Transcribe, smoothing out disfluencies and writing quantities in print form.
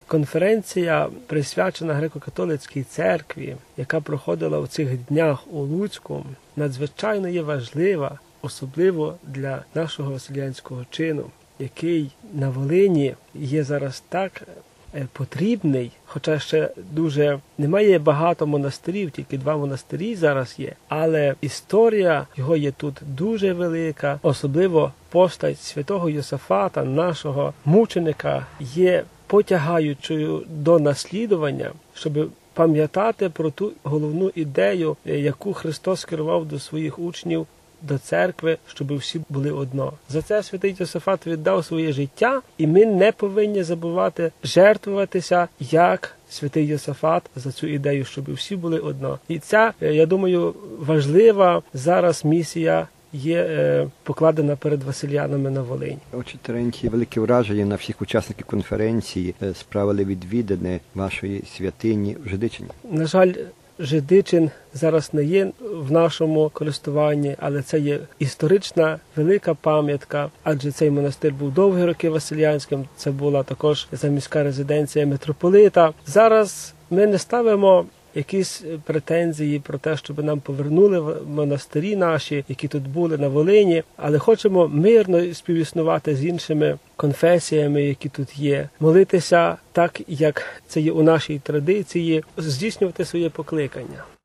конференція, присвячена греко-католицькій церкві, яка проходила у цих днях у Луцьку, надзвичайно є важлива, особливо для нашого василянського чину, який на Волині є зараз так потрібний, хоча ще немає багато монастирів, тільки 2 монастирі зараз є, але історія його є тут дуже велика, особливо постать святого Йосафата, нашого мученика, є потягаючою до наслідування, щоб пам'ятати про ту головну ідею, яку Христос керував до своїх учнів, до церкви, щоб всі були одно. За це святий Йосафат віддав своє життя, і ми не повинні забувати жертвуватися, як святий Йосафат, за цю ідею, щоб всі були одно. І ця, я думаю, важлива зараз місія є покладена перед василянами на Волині. Отче Терентій, велике враження на всіх учасників конференції справили відвідини вашої святині в Жидичині. На жаль, Жидичин зараз не є в нашому користуванні, але це є історична велика пам'ятка, адже цей монастир був довгі роки василянським, це була також заміська резиденція митрополита. Зараз ми не ставимо якісь претензії про те, щоб нам повернули монастирі наші, які тут були на Волині, але хочемо мирно співіснувати з іншими конфесіями, які тут є, молитися так, як це є у нашій традиції, здійснювати своє покликання.